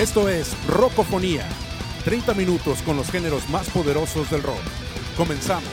Esto es Rockofonía, 30 minutos con los géneros más poderosos del rock. Comenzamos.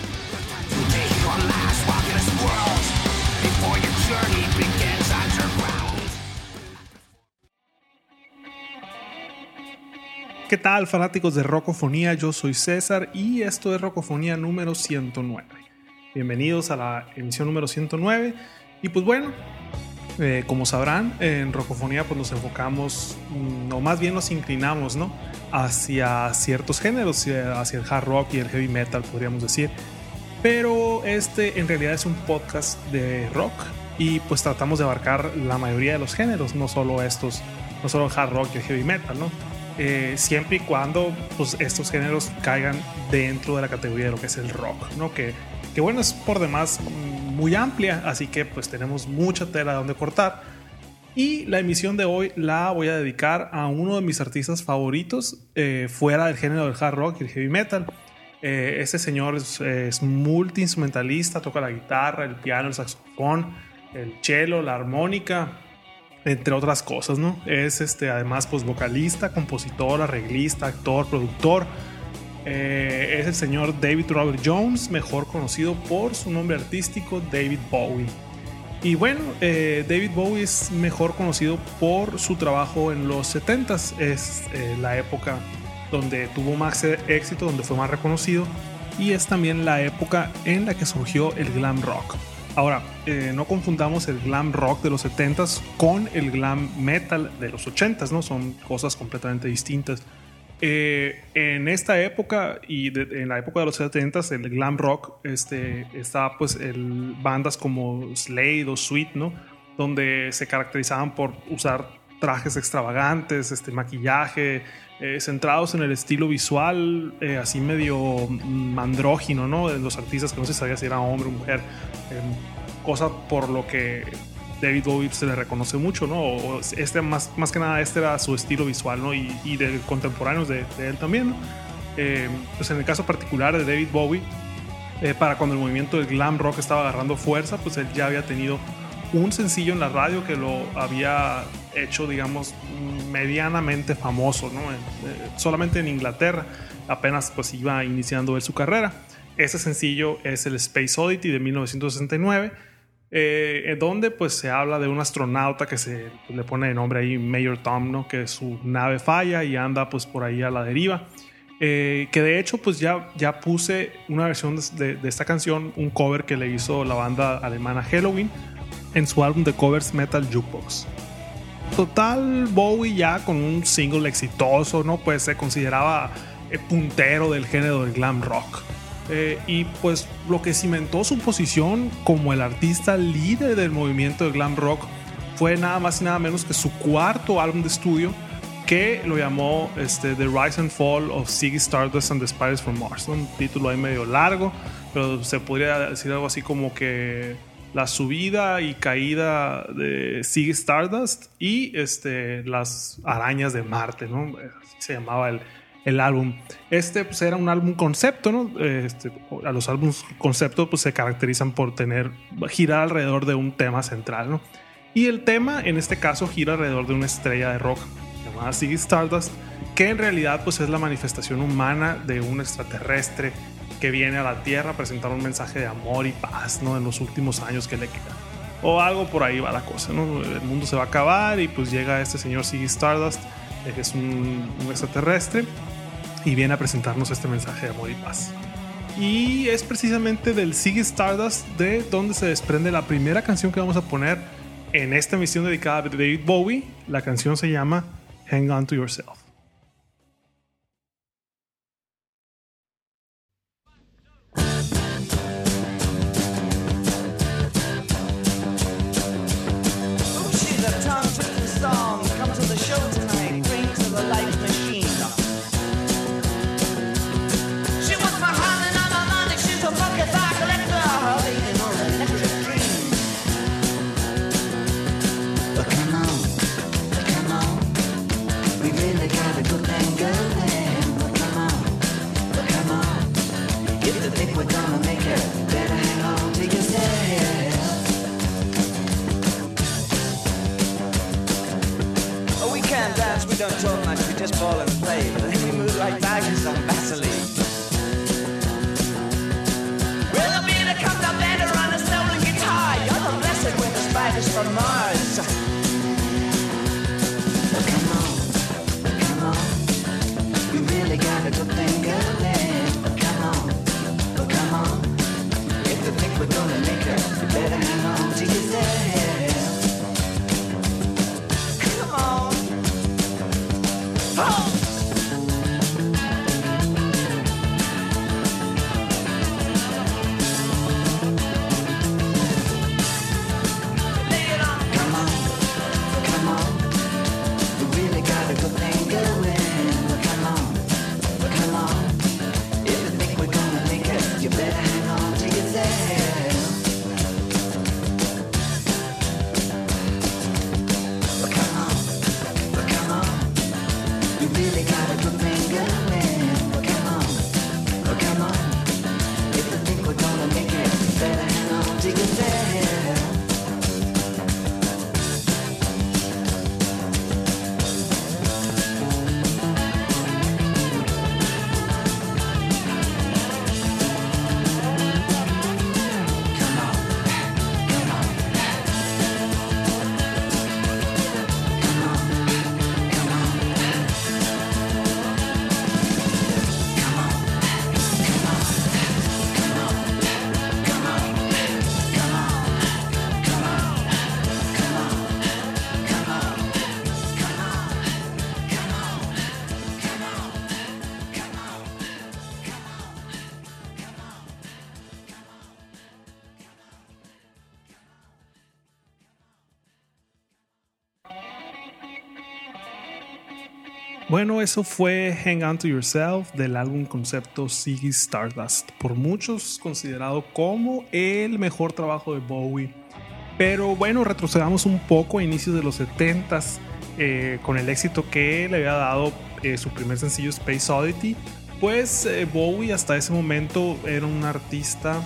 ¿Qué tal, fanáticos de Rockofonía? Yo soy César y esto es Rockofonía número 109. Bienvenidos a la emisión número 109. Y pues bueno, como sabrán, en Rockofonía pues nos enfocamos, o más bien nos inclinamos, ¿no?, hacia ciertos géneros, hacia el hard rock y el heavy metal, podríamos decir. Pero en realidad es un podcast de rock y pues tratamos de abarcar la mayoría de los géneros, no solo el hard rock y el heavy metal, ¿no? Siempre y cuando pues estos géneros caigan dentro de la categoría de lo que es el rock, ¿no? Que bueno, es por demás muy amplia, así que pues tenemos mucha tela de donde cortar. Y la emisión de hoy la voy a dedicar a uno de mis artistas favoritos fuera del género del hard rock y el heavy metal. Este señor es multiinstrumentalista, toca la guitarra, el piano, el saxofón, el cello, la armónica, entre otras cosas, ¿no? Es además pues vocalista, compositor, arreglista, actor, productor. Es el señor David Robert Jones, mejor conocido por su nombre artístico David Bowie. Y bueno, David Bowie es mejor conocido por su trabajo en los 70s. Es la época donde tuvo más éxito, donde fue más reconocido, y es también la época en la que surgió el glam rock. Ahora, no confundamos el glam rock de los 70s con el glam metal de los 80s, ¿no? Son cosas completamente distintas. En esta época y en la época de los 70s, el glam rock estaba pues bandas como Slade o Sweet, ¿no?, donde se caracterizaban por usar trajes extravagantes, maquillaje, centrados en el estilo visual, así medio andrógino, ¿no?, de los artistas, que no se sabía si era hombre o mujer, cosa por lo que David Bowie se le reconoce mucho, ¿no? Más que nada era su estilo visual, ¿no? Y de contemporáneos de él también, ¿no? Pues en el caso particular de David Bowie, para cuando el movimiento del glam rock estaba agarrando fuerza, pues él ya había tenido un sencillo en la radio que lo había hecho, digamos, medianamente famoso, ¿no? Solamente en Inglaterra apenas pues iba iniciando él su carrera. Ese sencillo es el Space Oddity de 1969, donde pues se habla de un astronauta que le pone de nombre ahí Major Tom, ¿no?, que su nave falla y anda pues por ahí a la deriva. Que de hecho pues ya puse una versión de esta canción, un cover que le hizo la banda alemana Helloween en su álbum de covers Metal Jukebox. Total, Bowie ya con un single exitoso, ¿no?, pues se consideraba puntero del género del glam rock. Y pues lo que cimentó su posición como el artista líder del movimiento del glam rock fue nada más y nada menos que su cuarto álbum de estudio, que lo llamó The Rise and Fall of Ziggy Stardust and the Spiders from Mars, ¿no? Un título ahí medio largo, pero se podría decir algo así como que la subida y caída de Ziggy Stardust y las arañas de Marte, ¿no? Así se llamaba el álbum. Pues era un álbum concepto, ¿no? A los álbumes concepto pues se caracterizan por girar alrededor de un tema central, ¿no? Y el tema en este caso gira alrededor de una estrella de rock llamada Ziggy Stardust, que en realidad pues es la manifestación humana de un extraterrestre que viene a la Tierra a presentar un mensaje de amor y paz, ¿no?, en los últimos años que le quedan, o algo por ahí va la cosa, ¿no? El mundo se va a acabar y pues llega este señor Ziggy Stardust, que es un extraterrestre, y viene a presentarnos este mensaje de amor y paz. Y es precisamente del Ziggy Stardust de donde se desprende la primera canción que vamos a poner en esta emisión dedicada a David Bowie. La canción se llama Hang On To Yourself. Come on, we really got don't talk much, we just ball and play. But then we move like tigers on Vaseline. Well, the beat comes up better on a stolen guitar. You're the blessed with the spiders from Mars. Oh, come on, we really got a good thing going. Oh, come on, if you think we're gonna make it, you better hang on to yourself. Come on. Oh! Bueno, eso fue Hang On To Yourself del álbum concepto Ziggy Stardust, por muchos considerado como el mejor trabajo de Bowie. Pero bueno, retrocedamos un poco a inicios de los 70s con el éxito que le había dado su primer sencillo Space Oddity. Pues Bowie hasta ese momento era un artista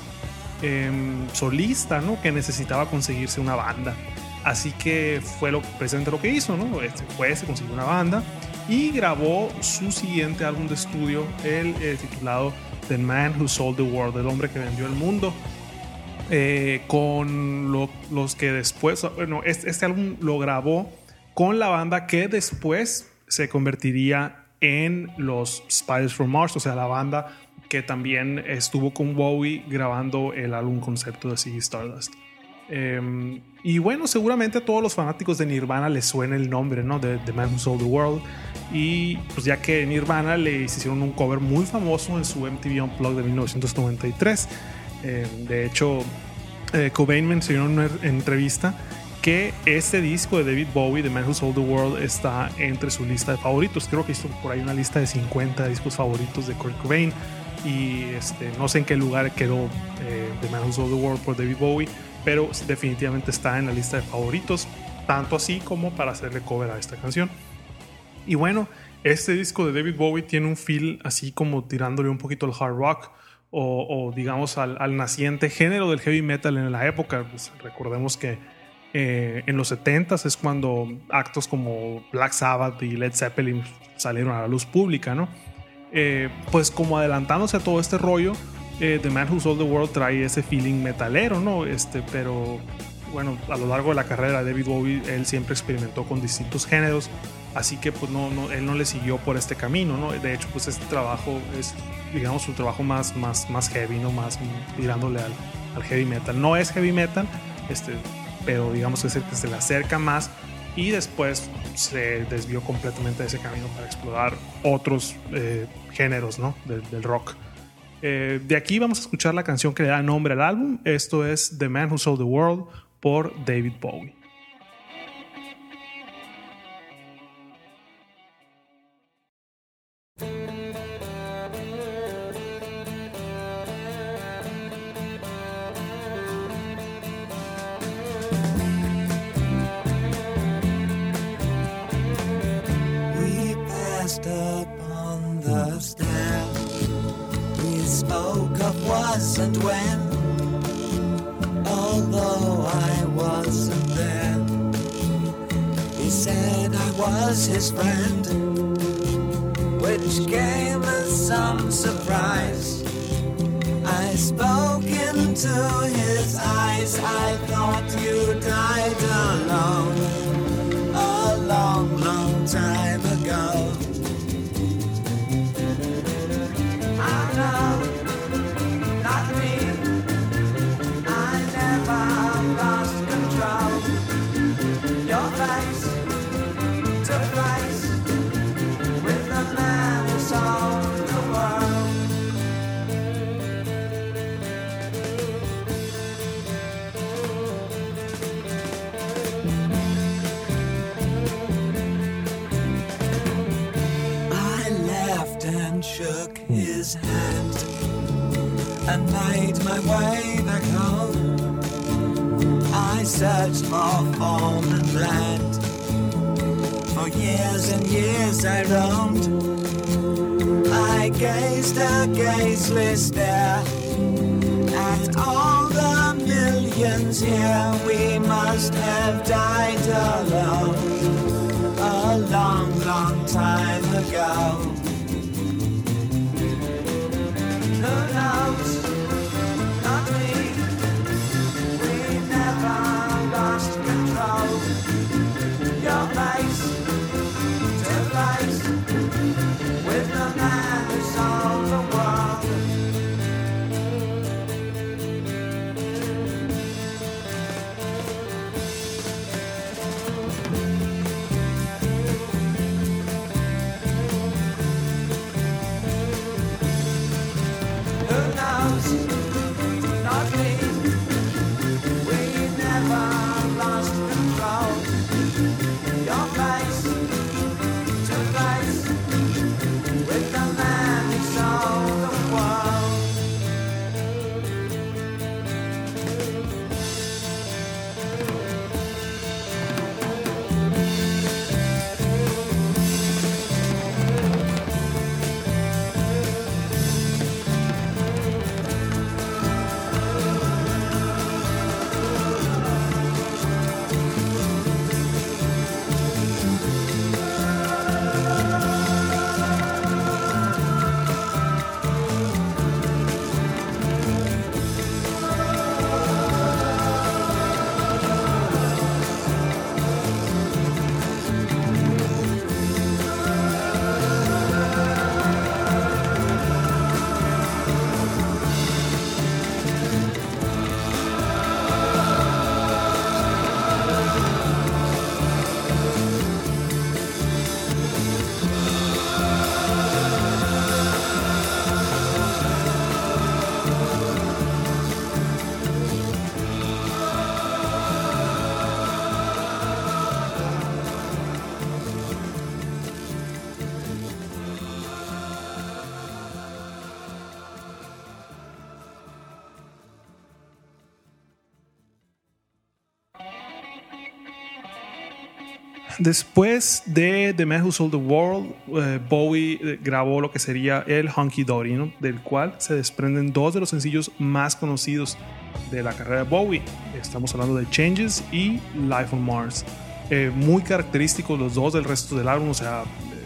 solista, ¿no? Que necesitaba conseguirse una banda. Así que fue precisamente lo que hizo, ¿no? Se consiguió una banda y grabó su siguiente álbum de estudio, el titulado The Man Who Sold the World, el hombre que vendió el mundo, con los que después, bueno, este álbum lo grabó con la banda que después se convertiría en los Spiders from Mars, o sea, la banda que también estuvo con Bowie grabando el álbum concepto de Ziggy Stardust. Y bueno, seguramente a todos los fanáticos de Nirvana les suena el nombre, ¿no? De The Man Who Sold the World. Y pues ya que Nirvana le hicieron un cover muy famoso en su MTV Unplugged de 1993. De hecho, Cobain mencionó en una entrevista que este disco de David Bowie, The Man Who Sold the World, está entre su lista de favoritos. Creo que hizo por ahí una lista de 50 discos favoritos de Kurt Cobain. Y no sé en qué lugar quedó The Man Who Sold the World por David Bowie, pero definitivamente está en la lista de favoritos, tanto así como para hacerle cover a esta canción. Y bueno, este disco de David Bowie tiene un feel así como tirándole un poquito al hard rock o digamos al naciente género del heavy metal en la época. Pues recordemos que en los 70s es cuando actos como Black Sabbath y Led Zeppelin salieron a la luz pública, ¿no? Pues como adelantándose a todo este rollo, The Man Who Sold the World trae ese feeling metalero, ¿no? Pero bueno, a lo largo de la carrera de David Bowie, él siempre experimentó con distintos géneros, así que pues él no le siguió por este camino, ¿no? De hecho, pues este trabajo es, digamos, su trabajo más heavy, ¿no? Más tirándole al heavy metal. No es heavy metal, pero digamos que es el que se le acerca más, y después se desvió completamente de ese camino para explorar otros géneros, ¿no? del rock. De aquí vamos a escuchar la canción que le da nombre al álbum. Esto es The Man Who Sold the World por David Bowie. We passed up on the stair. We spoke of was and when, although I wasn't there. He said I was his friend, which came as some surprise. I spoke into his eyes. I thought you died alone a long, long time ago. I know, not me. I never lost control. Your face to face with the man who sold the world. I laughed and shook his hand and made my way back home. I searched for foreign land. For years and years I roamed. I gazed a gazeless stare at all the millions here. We must have died alone a long, long time ago. Who knows? Not me. We never lost control. Your face to face with the man who sold the world. Who knows? Not me. We never lost control. Your face to face with the man who sold the world. Después de The Man Who Sold the World, Bowie grabó lo que sería el Hunky Dory, ¿no? Del cual se desprenden dos de los sencillos más conocidos de la carrera de Bowie. Estamos hablando de Changes y Life on Mars. Muy característicos los dos del resto del álbum, o sea,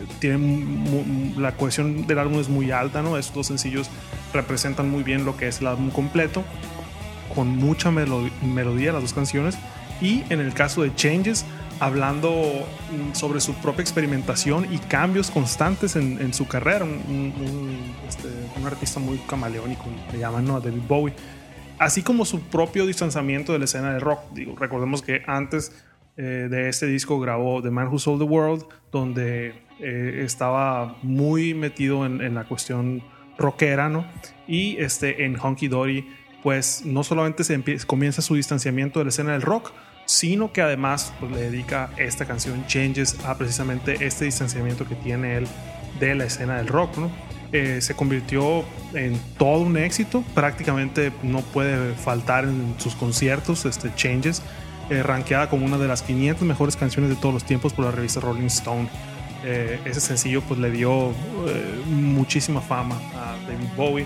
la cohesión del álbum es muy alta, ¿no? Estos dos sencillos representan muy bien lo que es el álbum completo, con mucha melodía las dos canciones. Y en el caso de Changes, hablando sobre su propia experimentación y cambios constantes en su carrera. Un artista muy camaleónico, le llaman, ¿no?, a David Bowie. Así como su propio distanciamiento de la escena de rock. Recordemos que antes de este disco grabó The Man Who Sold the World, donde estaba muy metido en la cuestión rockera, ¿no? Y en Hunky Dory, pues no solamente comienza su distanciamiento de la escena del rock, sino que además pues, le dedica esta canción Changes a precisamente este distanciamiento que tiene él de la escena del rock, ¿no? Se convirtió en todo un éxito, prácticamente no puede faltar en sus conciertos. Changes, rankeada como una de las 500 mejores canciones de todos los tiempos por la revista Rolling Stone. Ese sencillo pues le dio muchísima fama a David Bowie.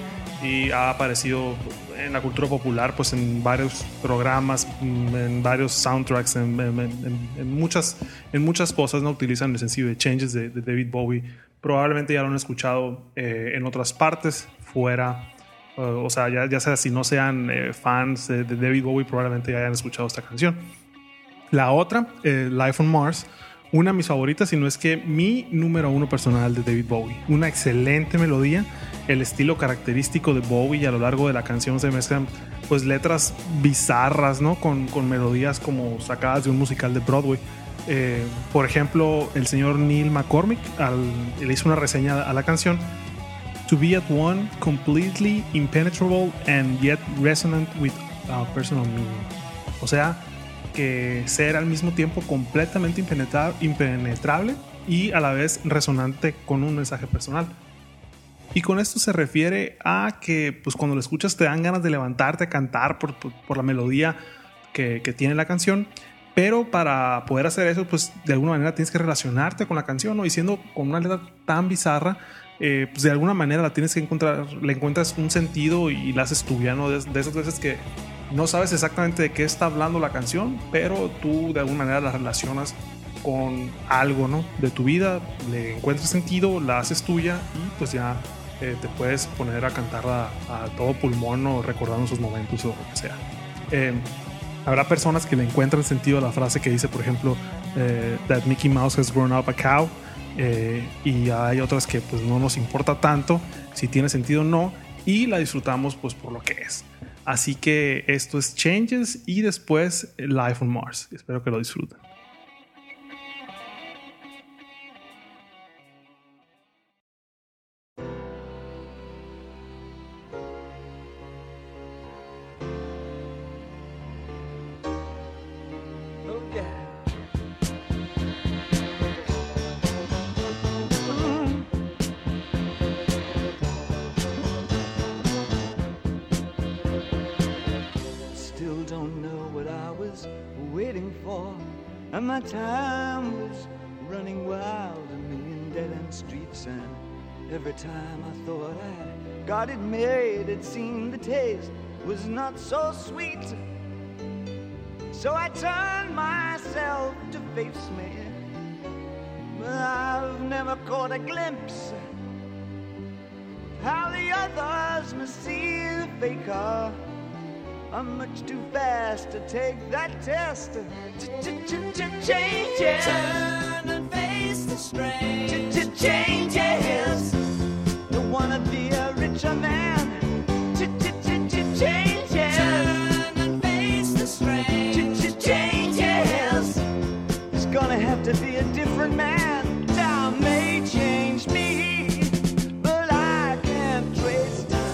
y ha aparecido en la cultura popular, pues en varios programas, en varios soundtracks, en muchas cosas, ¿no? Utilizan el sencillo de Changes de David Bowie. Probablemente ya lo han escuchado en otras partes, fuera. O sea, ya sea si no sean fans de David Bowie, probablemente ya hayan escuchado esta canción. La otra, Life on Mars, una de mis favoritas, y no es que mi número 1 personal de David Bowie. Una excelente melodía, el estilo característico de Bowie, y a lo largo de la canción se mezclan pues letras bizarras, ¿no? Con melodías como sacadas de un musical de Broadway. Por ejemplo, el señor Neil McCormick le hizo una reseña a la canción: to be at one, completely impenetrable and yet resonant with personal meaning. O sea, que ser al mismo tiempo completamente impenetrable y a la vez resonante con un mensaje personal. Y con esto se refiere a que pues cuando lo escuchas te dan ganas de levantarte a cantar por la melodía que tiene la canción. Pero para poder hacer eso, pues de alguna manera tienes que relacionarte con la canción, ¿no? Y siendo con una letra tan bizarra, pues de alguna manera la tienes que encontrar, le encuentras un sentido y la haces tuya, ¿no? De esas veces que no sabes exactamente de qué está hablando la canción, pero tú de alguna manera la relacionas con algo, ¿no? De tu vida, le encuentras sentido, la haces tuya y pues ya te puedes poner a cantarla a todo pulmón o recordando esos momentos o lo que sea. Habrá personas que le encuentran sentido a la frase que dice, por ejemplo, that Mickey Mouse has grown up a cow. Y hay otras que pues no nos importa tanto si tiene sentido o no, y la disfrutamos pues por lo que es. Así que esto es Changes y después Life on Mars. Espero que lo disfruten. And my time was running wild, a million dead-end streets, and every time I thought I got it made, it seemed the taste was not so sweet. So I turned myself to face me, but I've never caught a glimpse how the others must see the faker. I'm much too fast to take that test. Changes. Turn and face the strain. Changes. Don't wanna be a richer man. Changes. Turn and face the strain. Changes. It's gonna have to be a different man. Time may change me, but I can't trace time.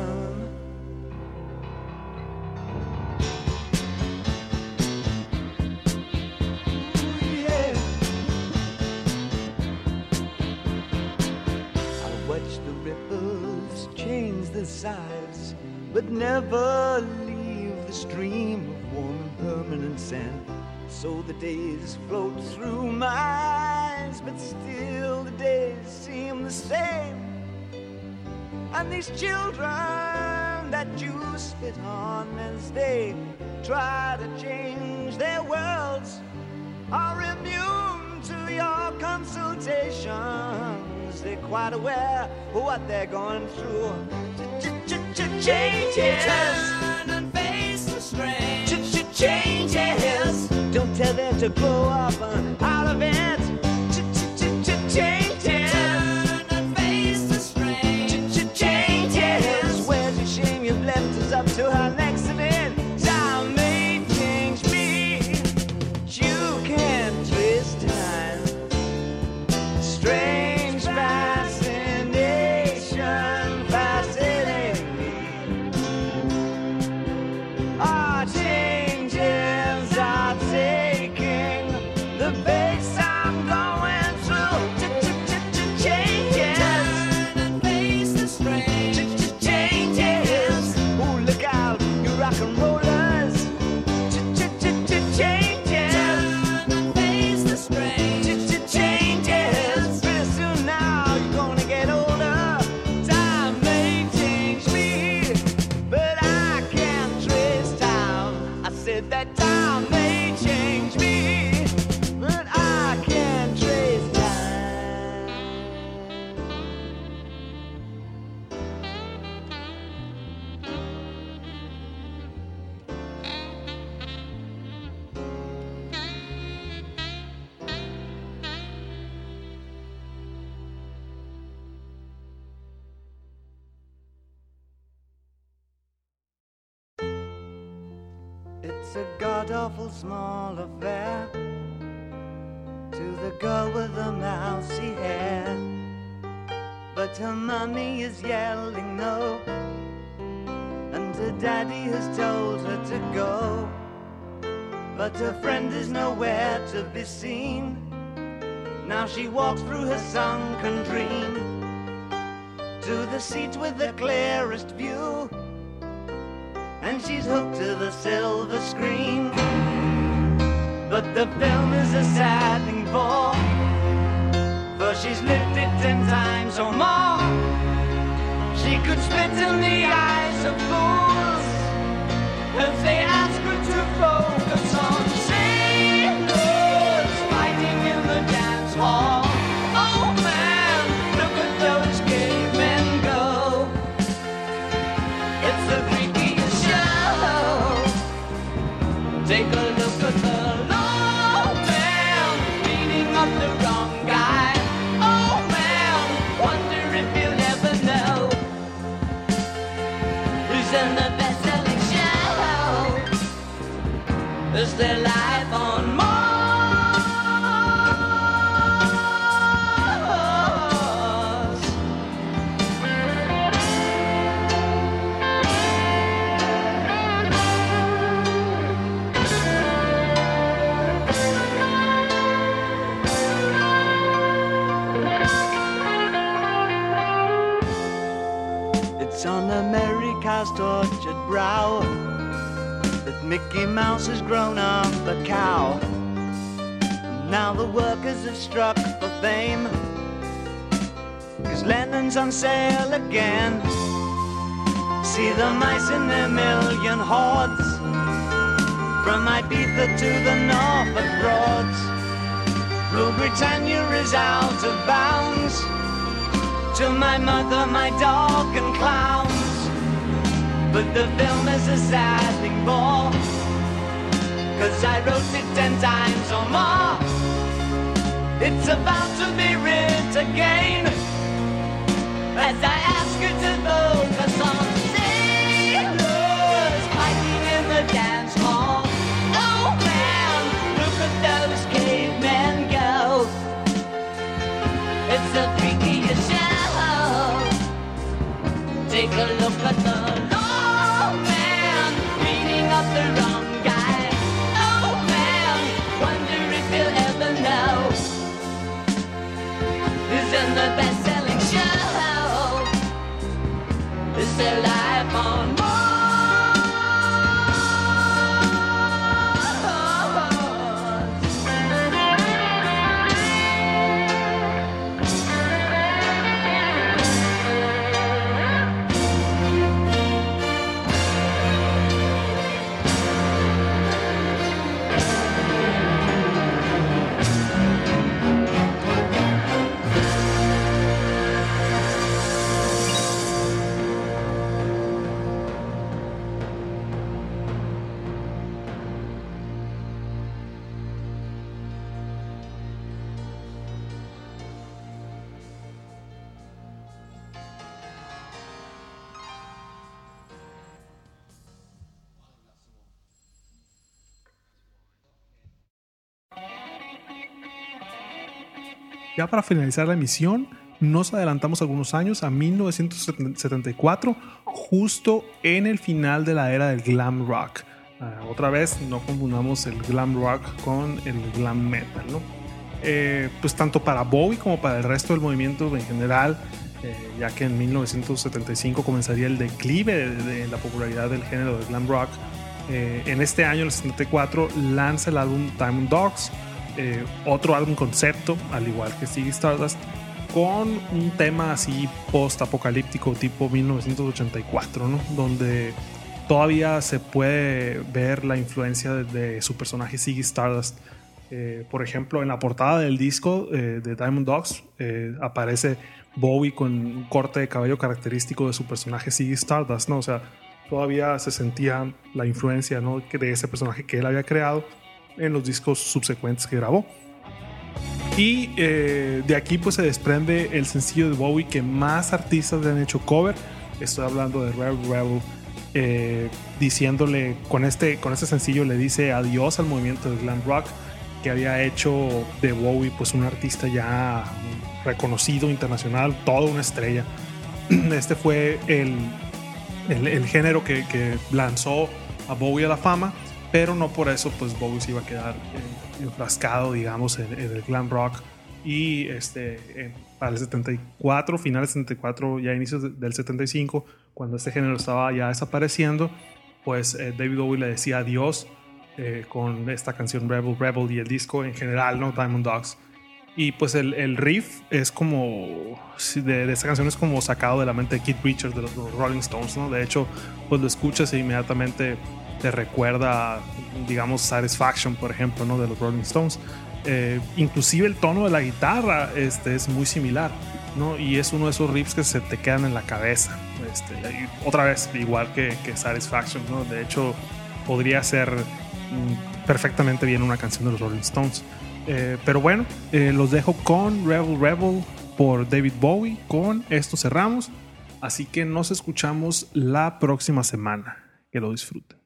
Sides, but never leave the stream of warm and permanent sand. So the days float through my eyes, but still the days seem the same. And these children that you spit on as they try to change their worlds are immune to your consultations. They're quite aware of what they're going through. Changes. Turn and face the strain. Changes. Don't tell them to grow up out of it. Changes. Turn and face the strain. Changes. Where's your shame? You've left us up to our next event. Time may change me. You can't twist time. Strange fascination. Fascinating me. Our changes are taking the pace I'm going through. Changes. Turn and face the strain. Changes. Ooh, look out, you rock and rollers. Changes. Turn and face the strain. Changes. Pretty soon now you're gonna get older. Time may change me. change me, but I can't trace time. It's a god-awful small affair to the girl with the mousy hair, but her mommy is yelling no, and her daddy has told her to go, but her friend is nowhere to be seen. Now she walks through her sunken dream to the seat with the clearest view, and she's hooked to the silver screen. But the film is a sad thing for she's lived it 10 times or more. She could spit in the eyes of fools if they ask her to focus on sailors fighting in the dance hall. Oh man, look at those cavemen go. It's the freakiest show. Take a look at the low man beating up the wrong guy. Oh man, wonder if you'll ever know who's in the best-selling show. Is their life on Mars? It's on America's tortured brow that Mickey Mouse has grown up a cow. And now the workers have struck for fame, 'cause Lennon's on sale again. See the mice in their million hordes, from Ibiza to the Norfolk Broads. Rule Britannia is out of bounds, to my mother, my dog and clowns. But the film is a sad thing more, 'cause I wrote it 10 times or more. It's about to be writ again, as I ask you to focus on sailors fighting in the dance hall. Oh man, look at those cavemen go. It's the freakiest show. Take a look at the low man beating up the wrong guy. Oh man, wonder if you'll ever know who's in the best-selling show. Is their life on Mars? Ya para finalizar la emisión, nos adelantamos algunos años a 1974, justo en el final de la era del glam rock. Otra vez, no confundamos el glam rock con el glam metal, ¿no? Pues tanto para Bowie como para el resto del movimiento en general, ya que en 1975 comenzaría el declive de la popularidad del género del glam rock. En este año, en el 74, lanza el álbum Diamond Dogs, otro álbum concepto, al igual que Ziggy Stardust, con un tema así post-apocalíptico tipo 1984, ¿no? Donde todavía se puede ver la influencia de su personaje Ziggy Stardust. Por ejemplo, en la portada del disco de Diamond Dogs aparece Bowie con un corte de cabello característico de su personaje Ziggy Stardust, ¿no? O sea, todavía se sentía la influencia, ¿no?, de ese personaje que él había creado en los discos subsecuentes que grabó. Y de aquí pues se desprende el sencillo de Bowie que más artistas le han hecho cover. Estoy hablando de Rebel Rebel, diciéndole con este sencillo le dice adiós al movimiento del glam rock, que había hecho de Bowie pues un artista ya reconocido internacional, toda una estrella. Este fue el género que lanzó a Bowie a la fama, pero no por eso pues Bowie se iba a quedar enfrascado, digamos, en el glam rock. Y para el 74, finales del 74, ya inicios del 75, cuando este género estaba ya desapareciendo, pues David Bowie le decía adiós con esta canción Rebel Rebel y el disco en general, ¿no?, Diamond Dogs. Y pues el riff es como de esta canción es como sacado de la mente de Keith Richards de los Rolling Stones, ¿no? De hecho, pues lo escuchas e inmediatamente te recuerda, digamos, Satisfaction, por ejemplo, ¿no?, de los Rolling Stones. Inclusive el tono de la guitarra es muy similar, ¿no? Y es uno de esos riffs que se te quedan en la cabeza. Y otra vez, igual que Satisfaction, ¿no? De hecho, podría ser perfectamente bien una canción de los Rolling Stones. Pero bueno, los dejo con Rebel Rebel por David Bowie. Con esto cerramos. Así que nos escuchamos la próxima semana. Que lo disfruten.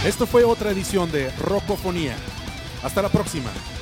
Esto fue otra edición de Rocofonía. Hasta la próxima.